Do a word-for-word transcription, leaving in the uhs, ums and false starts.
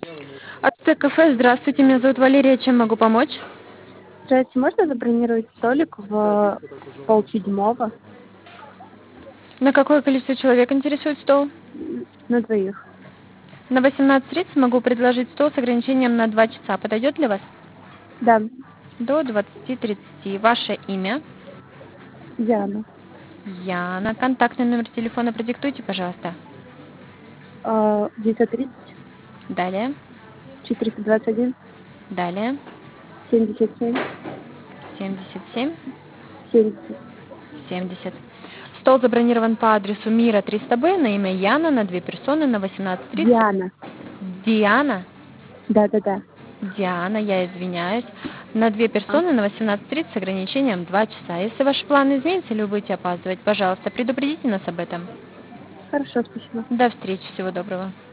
Ацтек кафе, здравствуйте, меня зовут Валерия, чем могу помочь? Здравствуйте, можно забронировать столик в полседьмого На какое количество человек интересует стол? м, на двоих? На восемнадцать тридцать могу предложить стол с ограничением на два часа. Подойдет для вас? Да, До двадцати тридцати. Ваше имя? Диана. Яна. Контактный номер телефона продиктуйте, пожалуйста. А, девятьсот тридцать, Далее. четыреста двадцать один, Далее. семьдесят семь, семьдесят семь. семьдесят. семьдесят. Стол забронирован по адресу Мира триста Б на имя Яна на две персоны на восемнадцать тридцать. Диана. Диана. Да-да-да. Диана, я извиняюсь. На две А, персоны на восемнадцать тридцать с ограничением два часа. Если ваши планы изменятся или вы будете опаздывать, пожалуйста, предупредите нас об этом. хорошо, спасибо. До встречи, всего доброго.